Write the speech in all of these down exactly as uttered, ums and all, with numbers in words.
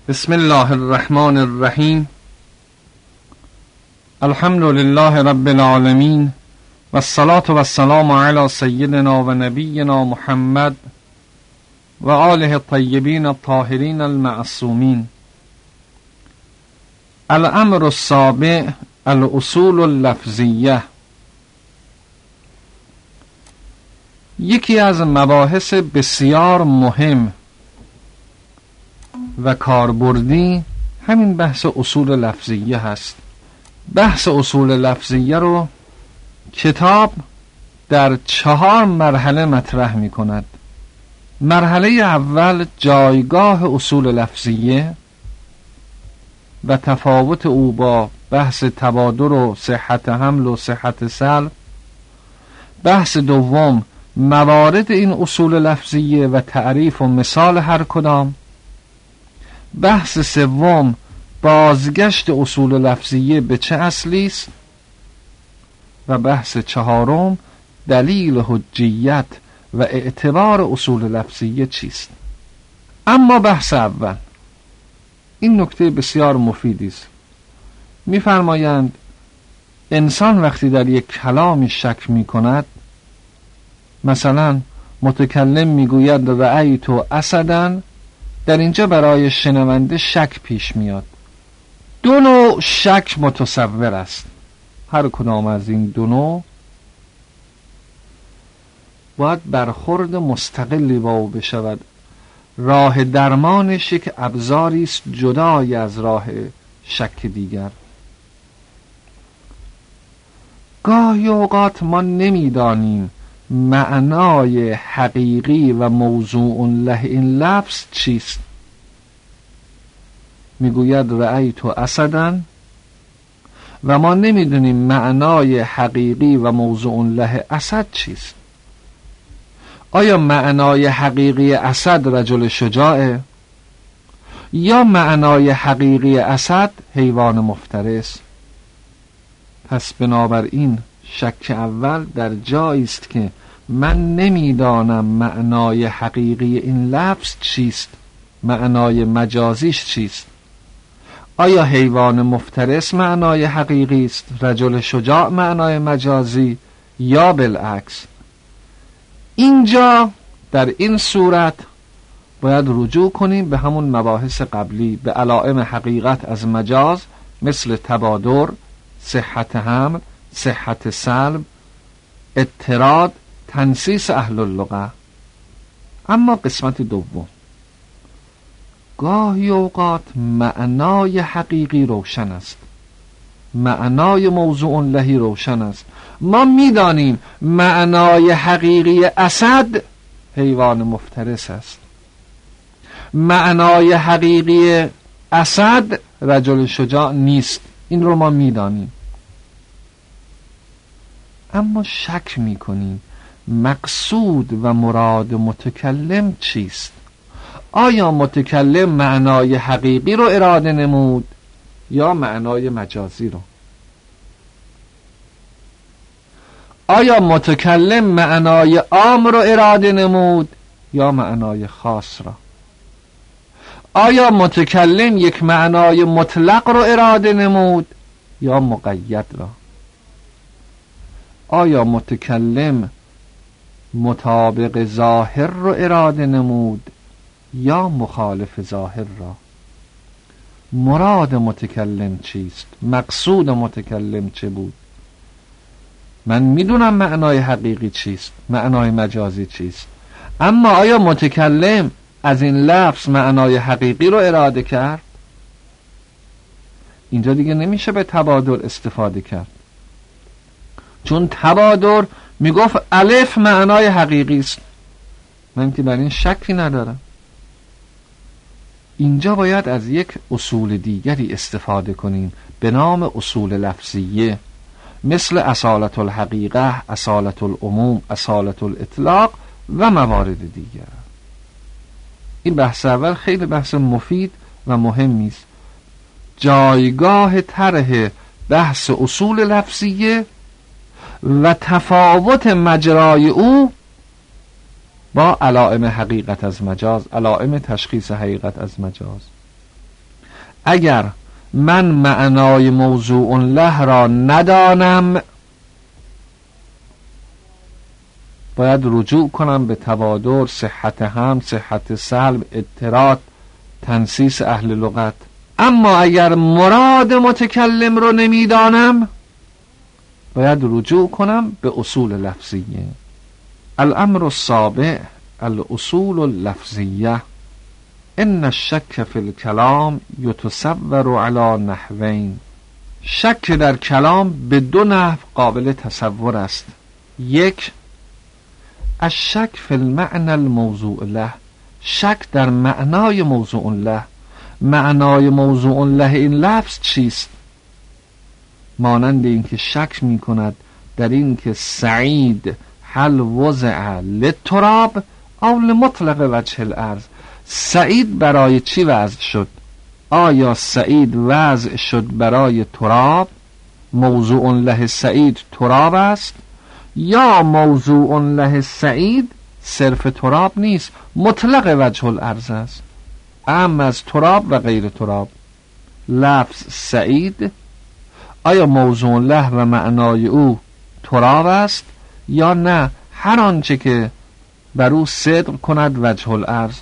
بسم الله الرحمن الرحیم. الحمد لله رب العالمین و الصلاة و السلام علی سیدنا و نبینا محمد و آله الطیبین الطاهرین المعصومین. الامر السابع الاصول اللفظیه. یکی از مباحث بسیار مهم و کاربردی همین بحث اصول لفظیه هست. بحث اصول لفظیه رو کتاب در چهار مرحله مطرح می کند. مرحله اول جایگاه اصول لفظیه و تفاوت او با بحث تبادر و صحت حمل و صحت سلب. بحث دوم موارد این اصول لفظیه و تعریف و مثال هر کدام. بحث سوم بازگشت اصول لفظیه به چه اصلی است و بحث چهارم دلیل حجیت و اعتبار اصول لفظیه چیست. اما بحث اول، این نکته بسیار مفیدی است. می‌فرمایند انسان وقتی در یک کلامی شک می‌کند، مثلا متکلم میگوید رأیت اسداً، در اینجا برای شنونده شک پیش میاد. دو نوع شک متصور است. هر کدام از این دو نوع باید برخورد مستقلی با او بشود. راه درمانش یک ابزاری است جدای از راه شک دیگر. گاهی اوقات ما نمیدانیم معنای حقیقی و موضوع له این لفظ چیست. میگوید رأیت اسداً و ما نمیدونیم معنای حقیقی و موضوع له اسد چیست. آیا معنای حقیقی اسد رجل شجاعه یا معنای حقیقی اسد حیوان مفترس؟ پس بنابراین شک اول در جایی است که من نمیدانم معنای حقیقی این لفظ چیست، معنای مجازیش چیست. آیا حیوان مفترس معنای حقیقی است، رجل شجاع معنای مجازی، یا بالعکس؟ اینجا در این صورت باید رجوع کنیم به همون مباحث قبلی، به علائم حقیقت از مجاز مثل تبادر، صحت حمل، صحت سلب، اضطراد، تنسیس اهل اللغه. اما قسمت دوم، گاهی اوقات معنای حقیقی روشن است، معنای موضوع لهی روشن است. ما میدانیم معنای حقیقی اسد حیوان مفترس است، معنای حقیقی اسد رجل شجاع نیست. این رو ما میدانیم، اما شک میکنیم مقصود و مراد متکلم چیست. آیا متکلم معنای حقیقی رو اراده نمود یا معنای مجازی رو؟ آیا متکلم معنای عام رو اراده نمود یا معنای خاص را؟ آیا متکلم یک معنای مطلق رو اراده نمود یا مقید را؟ آیا متکلم مطابق ظاهر رو اراده نمود یا مخالف ظاهر را؟ مراد متکلم چیست؟ مقصود متکلم چه بود؟ من میدونم معنای حقیقی چیست، معنای مجازی چیست، اما آیا متکلم از این لفظ معنای حقیقی رو اراده کرد؟ اینجا دیگه نمیشه به تبادر استفاده کرد، چون تبادر میگفت الف معنای حقیقی است. من که بر این شکی ندارم. اینجا باید از یک اصول دیگری استفاده کنیم به نام اصول لفظیه، مثل اصالت الحقیقه، اصالت العموم، اصالت الاطلاق و موارد دیگر. این بحث اول خیلی بحث مفید و مهمی است. جایگاه طرح بحث اصول لفظیه و تفاوت مجرای او با علائم حقیقت از مجاز، علائم تشخیص حقیقت از مجاز. اگر من معنای موضوع له را ندانم باید رجوع کنم به توادر، صحت هم، صحت سلب، اضطراد، تنسیس اهل لغت. اما اگر مراد متکلم رو نمیدانم باید رجوع کنم به اصول لفظیه. الامر السابع الاصول اللفظیه. ان الشک فی الکلام یتصور علی نحوین. شک در کلام به دو نحو قابل تصور است. یک، الشک فی المعنى الموضوع له، شک در معنای موضوع له. معنای موضوع له این لفظ چیست؟ مانند اینکه شک می کند در اینکه سعید هل وضع للتراب او لمطلق وجه الارض. سعید برای چی وضع شد؟ آیا سعید وضع شد برای تراب؟ موضوع له سعید تراب است؟ یا موضوع له سعید صرف تراب نیست، مطلق وجه الارض است، اعم از تراب و غیر تراب. لفظ سعید آیا موضوع له و معنای او تراب است یا نه هر آنچه که بر او صدق کند وجه الارض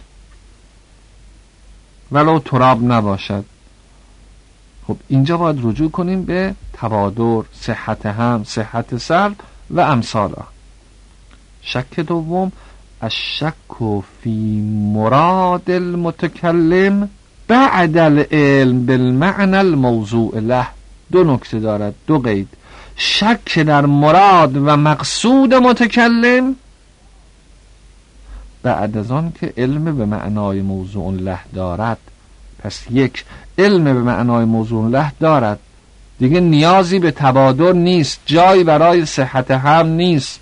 ولو تراب نباشد؟ خب اینجا باید رجوع کنیم به توادر، صحت هم، صحت سلب و امثالها. شک دوم، الشک فی مراد المتکلم بعد العلم بالمعنى الموضوع له. دو نکته دارد، دو قید. شک در مراد و مقصود متکلم بعد از آن که علم به معنای موضوع له دارد. پس یک، علم به معنای موضوع له دارد، دیگه نیازی به تبادر نیست، جایی برای صحت هم نیست.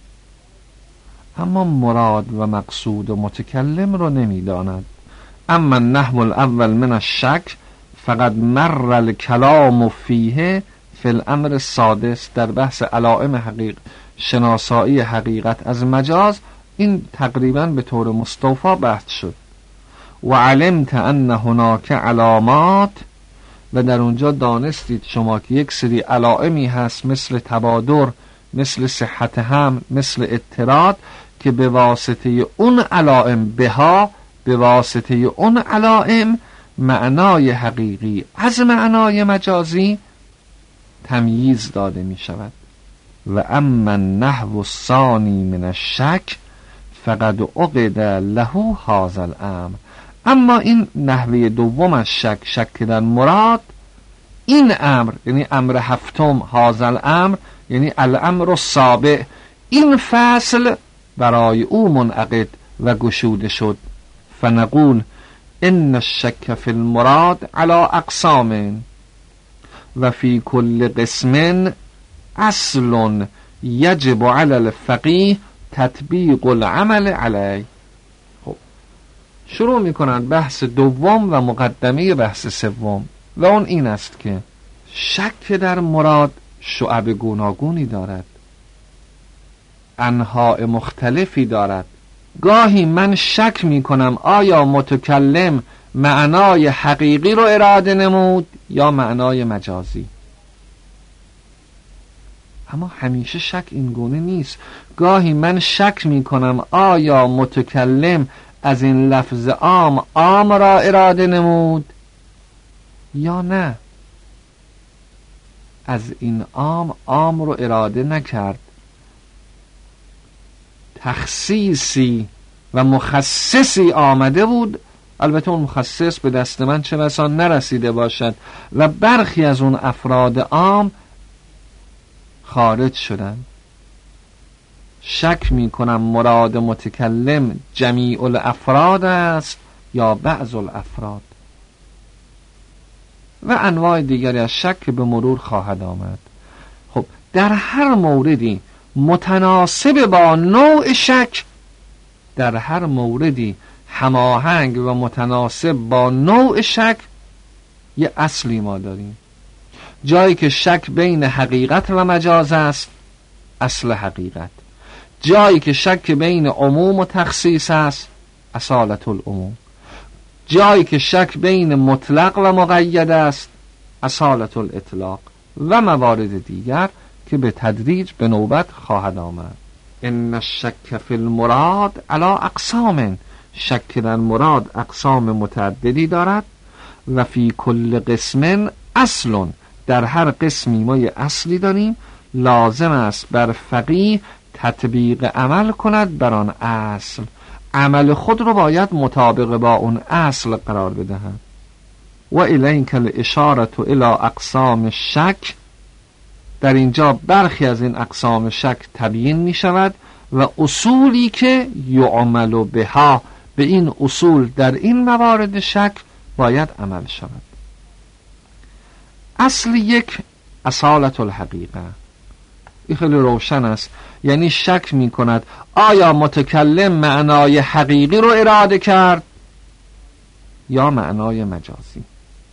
اما مراد و مقصود متکلم رو نمیداند. اما النحو الاول من الشک فقط مر الکلام فیه فی الامر السادس. در بحث علائم حقیق شناسایی حقیقت از مجاز این تقریبا به طور مستوفا بحث شد. و علمت ان هناک علامات، و در اونجا دانستید شما که یک سری علائمی هست مثل تبادر، مثل صحت هم، مثل اضطراد که به واسطه اون علائم بها به واسطه اون علائم معنای حقیقی از معنای مجازی تمییز داده می شود. و اما النحو الثانی من الشک فقد عقد له هذا الامر. اما این نحوه دوم از شک، شک در مراد، این امر یعنی امر هفتم، هذا الامر یعنی الامر السابع، این فصل برای او منعقد و گشوده شد. فنقول ان الشک فی المراد علی اقسام و فی کل قسم اصل یجب علی الفقیه تطبیق العمل علیه. خب شروع میکنند بحث دوم و مقدمه بحث سوم و اون این است که شک در مراد شعب گوناگونی دارد، انواع مختلفی دارد. گاهی من شک میکنم آیا متکلم معنای حقیقی رو اراده نمود یا معنای مجازی. اما همیشه شک این گونه نیست. گاهی من شک میکنم آیا متکلم از این لفظ عام عام را اراده نمود یا نه، از این عام عام رو اراده نکرد، تخصیصی و مخصصی آمده بود. البته اون مخصص به دست من چه بسا نرسیده باشد و برخی از اون افراد عام خارج شدن. شک می کنم مراد متکلم جمیع الافراد است یا بعض الافراد. و انواع دیگری از شک به مرور خواهد آمد. خب در هر موردی متناسب با نوع شک، در هر موردی هماهنگ و متناسب با نوع شک یه اصلی ما داریم. جایی که شک بین حقیقت و مجاز است، اصل حقیقت. جایی که شک بین عموم و تخصیص است، اصالت العموم. جایی که شک بین مطلق و مقید است اصالت الاطلاق و موارد دیگر که به تدریج به نوبت خواهد آمد. ان الشک فی المراد علی اقسام، شک در مراد اقسام متعددی دارد. و فی کل قسم اصل، در هر قسمی ما یه اصلی داریم لازم است بر فقیه تطبیق عمل کند بر آن اصل، عمل خود رو باید مطابق با اون اصل قرار بدهد. و الیک الاشاره الی اقسام شک، در اینجا برخی از این اقسام شک تبیین می شود و اصولی که یعمل بها، به این اصول در این موارد شک باید عمل شود. اصل یک اصالت الحقیقه، این خیلی روشن است، یعنی شک می کند آیا متکلم معنای حقیقی رو اراده کرد یا معنای مجازی.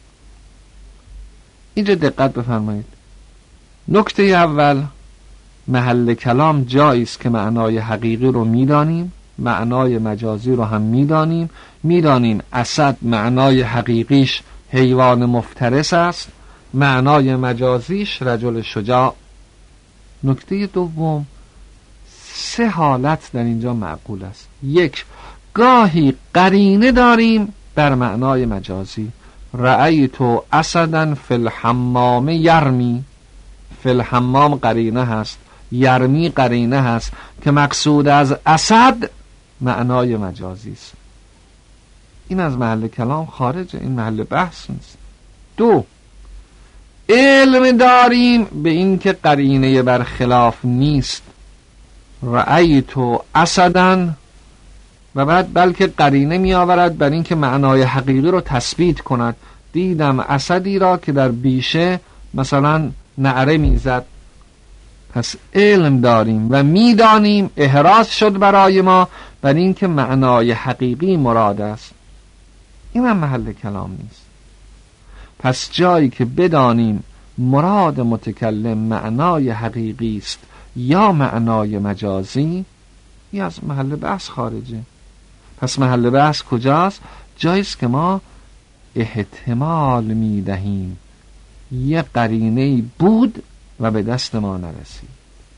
اینجا دقت بفرمایید. نکته اول، محل کلام جایی است که معنای حقیقی رو میدانیم، معنای مجازی رو هم میدانیم. میدانیم اسد معنای حقیقیش حیوان مفترس است، معنای مجازیش رجل شجاع. نکته دوم، سه حالت در اینجا معقول است. یک، گاهی قرینه داریم بر معنای مجازی، رأیت اسدن فی الحمام یرمی، فی الحمام قرینه هست، یرمی قرینه هست که مقصود از اسد معنای مجازی است. این از محل کلام خارجه، این محل بحث نیست. دو، علم داریم به این که قرینه برخلاف نیست، رأیت اسدن، و بعد بلکه قرینه می آورد بر این که معنای حقیقی رو تثبیت کند. دیدم اسدی را که در بیشه مثلا نعره می زد. پس علم داریم و می دانیم، احراز شد برای ما بر این که معنای حقیقی مراد است. این هم محل کلام نیست. پس جایی که بدانیم مراد متکلم معنای حقیقی است یا معنای مجازی، این از محل بحث خارجه. پس محل بحث کجاست؟ جاییست که ما احتمال می دهیم یه قرینه بود و به دست ما نرسید.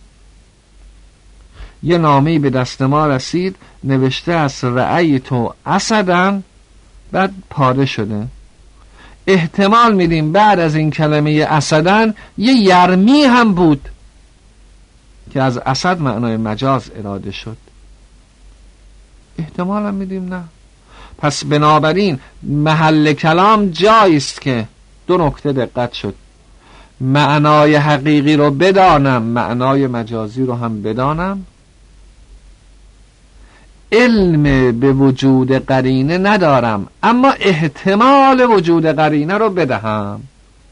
یه نامه‌ای به دست ما رسید نوشته از رأیت اسدن، بعد پاره شده. احتمال میدیم بعد از این کلمه اسدن یه یرمی هم بود که از اسد معنای مجاز اراده شد. احتمال هم میدیم نه. پس بنابراین محل کلام جاییست که دو نکته دقت شد، معنای حقیقی رو بدانم، معنای مجازی رو هم بدانم. علم به وجود قرینه ندارم اما احتمال وجود قرینه رو بدهم.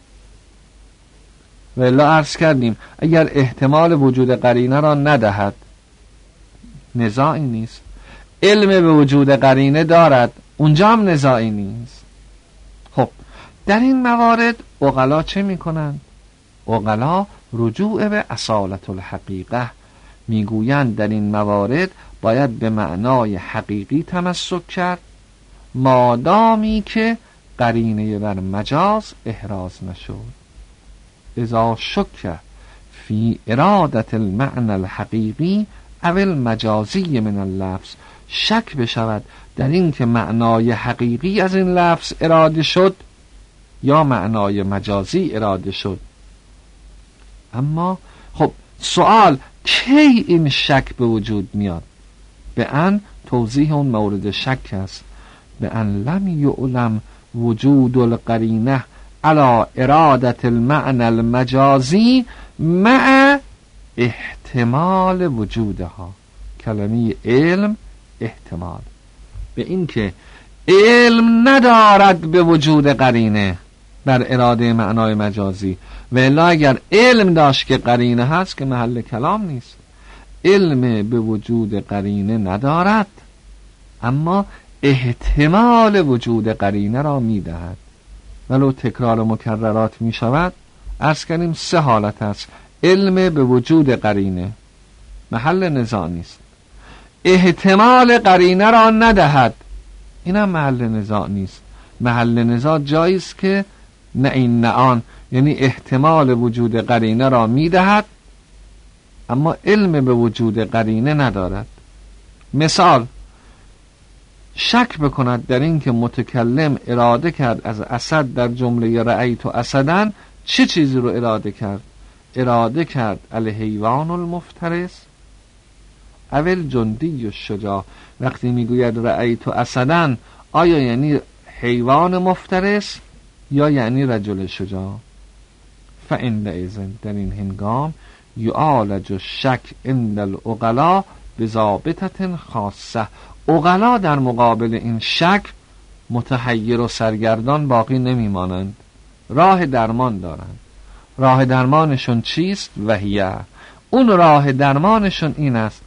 والا عرض کردیم اگر احتمال وجود قرینه را ندهد نزاعی نیست. علم به وجود قرینه دارد، اونجا هم نزاعی نیست. خب در این موارد عقلا چه میکنند؟ عقلا رجوع به اصالت الحقیقه میگویند در این موارد باید به معنای حقیقی تمسک کرد مادامی که قرینه بر مجاز احراز نشد. اذا شک فی ارادت المعنى الحقیقی او المجازی من اللفظ، شک بشود در این که معنای حقیقی از این لفظ اراده شد یا معنای مجازی اراده شد. اما خب سوال کی این شک به وجود میاد؟ به ان توضیح اون مورد شک است، به ان لم یعلم وجود القرینه علی ارادت المعنى المجازی مع احتمال وجودها. کلمه علم احتمال، به این که علم ندارد به وجود قرینه بر اراده معنای مجازی، و الا اگر علم داشت که قرینه هست که محل کلام نیست. علم به وجود قرینه ندارد اما احتمال وجود قرینه را میدهد. ولو تکرار مکررات می شود. عرض کردیم سه حالت است. علم به وجود قرینه محل نزاع نیست. احتمال قرینه را ندهد، اینم محل نزاع نیست. محل نزاع جایی است که نه این نه آن، یعنی احتمال وجود قرینه را میدهد اما علم به وجود قرینه ندارد. مثال، شک بکند در این که متکلم اراده کرد از اسد در جمله رأیت اسدن، چه چیزی رو اراده کرد؟ اراده کرد الحیوان المفترس اول جندی الشجاع. وقتی میگوید رأیت اسدن، آیا یعنی حیوان مفترس یا یعنی رجل شجاع؟ فعندئذ در این هنگام یعالج الشک عند العقلاء بضابطة خاصه. عقلا در مقابل این شک متحیر و سرگردان باقی نمیمانند، راه درمان دارند. راه درمانشون چیست؟ وهیه، اون راه درمانشون این است: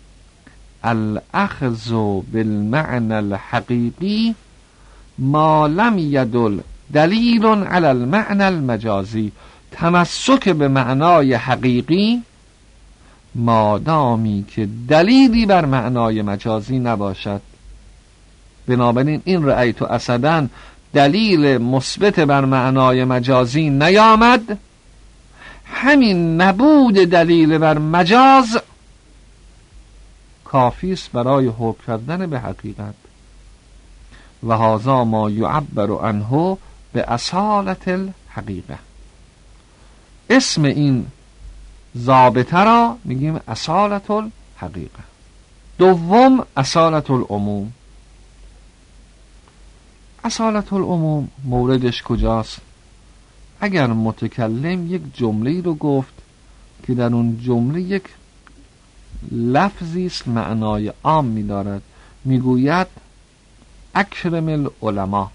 الاخذ بالمعنى الحقیقی ما لم یدل دلیل علی المعنى المجازی. تمسک به معنای حقیقی مادامی که دلیلی بر معنای مجازی نباشد. بنابراین این رأیت اسدن دلیل مثبت بر معنای مجازی نیامد، همین نبود دلیل بر مجاز کافی است برای حکم کردن به حقیقت. و هذا ما یعبر عنه به اصالت الحقیقه. اسم این ضابطه را میگیم اصالت الحقیقه. دوم اصالت العموم. اصالت العموم موردش کجاست؟ اگر متکلم یک جمله رو گفت که در اون جمله یک لفظی است معنای عام می‌دارد، میگوید اکرم العلماء.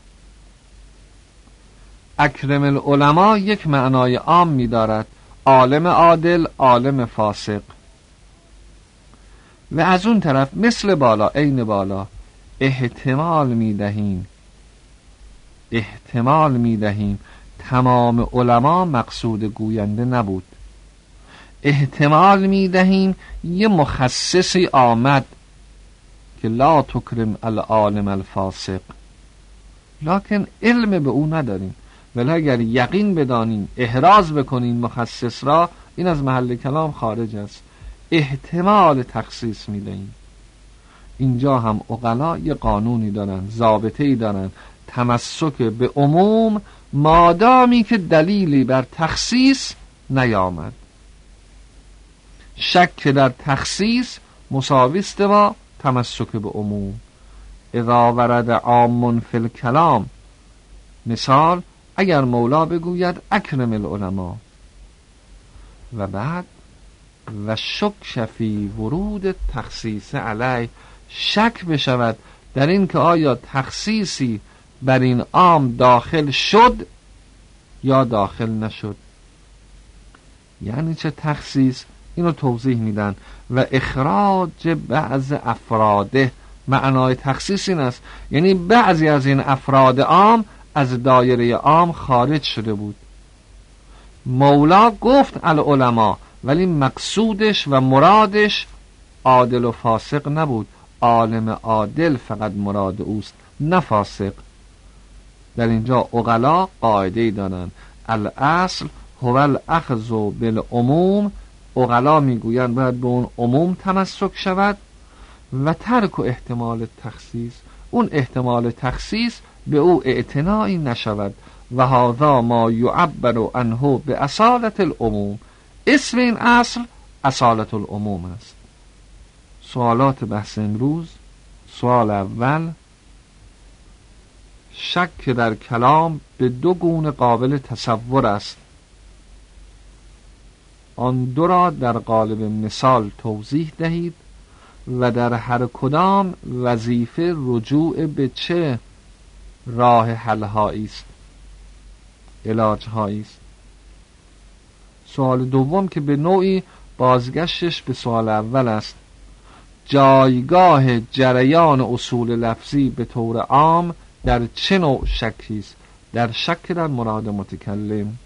اکرم العلماء یک معنای عام می‌دارد، عالم عادل، عالم فاسق. و از اون طرف مثل بالا عین بالا احتمال می‌دهیم احتمال می‌دهیم تمام علما مقصود گوینده نبود. احتمال می‌دهیم یه مخصصی آمد که لا تکرم العالم الفاسق، لکن علم به او نداریم. ولی اگر یقین بدانیم، احراز بکنیم مخصص را، این از محل کلام خارج است. احتمال تخصیص می‌دهیم. اینجا هم عقلا یه قانونی دارن، ضابطه‌ای دارن، تمسک به عموم مادامی که دلیلی بر تخصیص نیامد. شک در تخصیص مساوی است با تمسک به عموم. اذا ورد عام فی الکلام، مثال اگر مولا بگوید اکرم العلماء و بعد و شک فی ورود تخصیص علی، شک بشود در این که آیا تخصیصی بر این عام داخل شد یا داخل نشد. یعنی چه تخصیص؟ اینو توضیح میدن. و اخراج بعض افراده، معنای تخصیص این است یعنی بعضی از این افراد عام از دایره عام خارج شده بود. مولا گفت العلماء ولی مقصودش و مرادش عادل و فاسق نبود. عالم عادل فقط مراد اوست، نه فاسق. در اینجا عقلا قاعده‌ای دارن، الاصل هو الاخذ بالعموم. عقلا میگویند باید به اون عموم تمسک شود و ترک و احتمال تخصیص، اون احتمال تخصیص به او اعتنایی نشود. و هذا ما یعبر عنه به اصالت العموم. اسم این اصل اصالت العموم است. سوالات بحث امروز: سوال اول، شک در کلام به دو گونه قابل تصور است، آن دو را در قالب مثال توضیح دهید و در هر کدام وظیفه رجوع به چه راه حل‌هایی است، علاج‌هایی است. سوال دوم که به نوعی بازگشتش به سوال اول است، جایگاه جریان اصول لفظی به طور عام در چه نوع شکی است؟ در شک در مراد متکلم.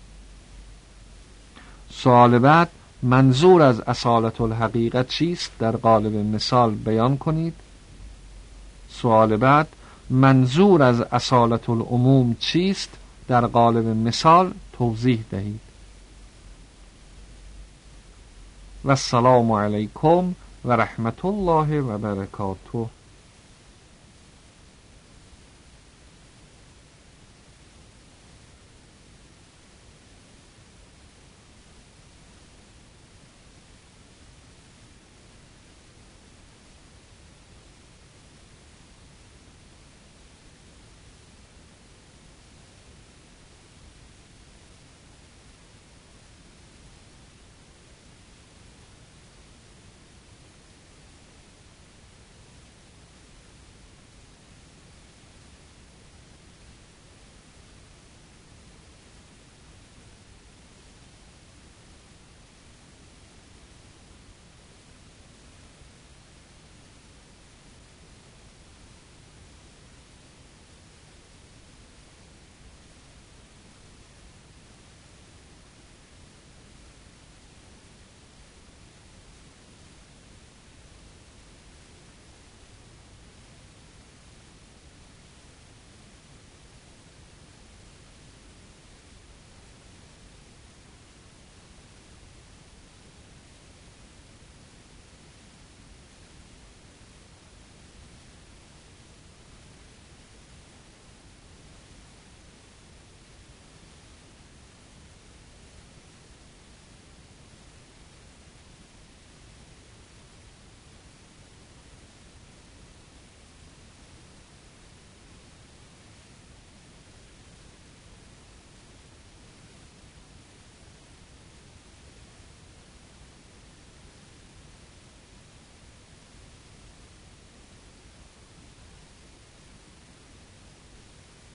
سوال بعد، منظور از اصالت الحقیقت چیست؟ در قالب مثال بیان کنید. سوال بعد، منظور از اصالت العموم چیست در قالب مثال توضیح دهید. و السلام علیکم و رحمت الله و برکاته.